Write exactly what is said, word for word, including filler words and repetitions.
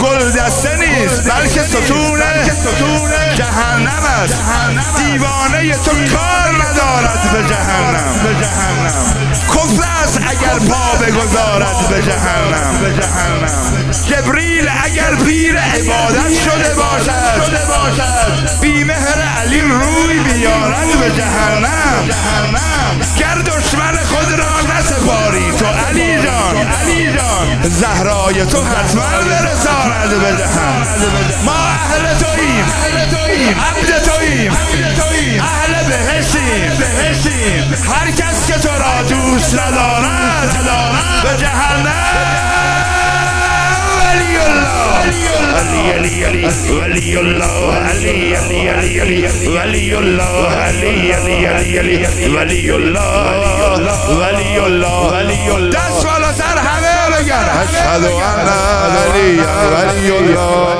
گل دسته نیست بلکه ستون جهنم است. دیوانه تو کار ندارد به جهنم. کفر است اگر پا بگذارد به جهنم. جبریل اگر پیر عبادت شده باشد بی مهر علی روی بیارد به جهنم. گر دشمن خود را نسپاری تو علی جان زهرای تو حتما برساند به جهنم. ما اهل توییم عبد توییم اهل بهشتیم. هر کس که تو را دوست ندارد به جهنم. ولی الله علی علی ولی الله علی علی علی ولی الله علی علی علی ولی الله ولی الله. دست بالا سر همه بگن اشهد ان علی ولی الله.